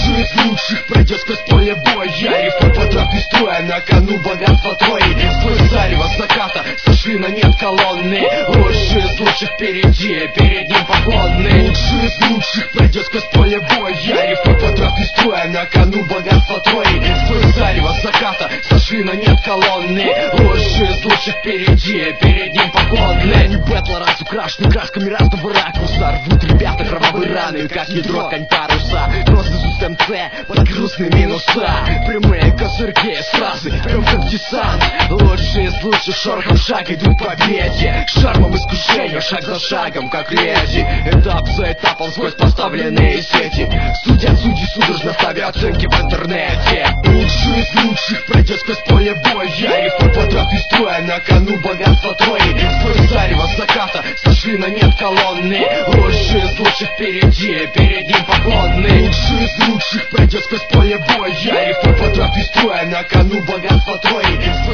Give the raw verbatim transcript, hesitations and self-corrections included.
Лучший из лучших пройдет сквозь поле боя. Рифмы потрапит строя, на кону богатства твои. Сквозь зарево заката сошли на нет колонны. Лучший из лучших впереди, перед ним поклонны. Лучший из лучших пройдет сквозь поле боя. Рифмы потрапит строя, на кону богатства твои. Сквозь зарево заката сошли на нет колонны. Лучший из лучших впереди, перед ним поклонны. Они бэтла раз украшены красками разного ракурса. Рвут ребята кровавые раны, как ядро конь паруса. Просто из МЦ под грустные минуса. Прямые козырьки с фразы, прям как десант. Лучшие из лучших шорохом шаг идут к победе. Шармом искушения, шаг за шагом, как леди. Этап за этапом сквозь поставленные сети. Судят судьи судорожно ставя оценки в интернете. Лучший из лучших пройдет сквозь поле боя. Рифмы потрапит строя, на кону богатства твои. Сквозь зарево заката сошли на нет колонны. Лучший из лучших впереди, перед ним поклонны. Лучший из лучших пройдет сквозь поле боя. Рифмы потрапит строя, на кону богатства твои.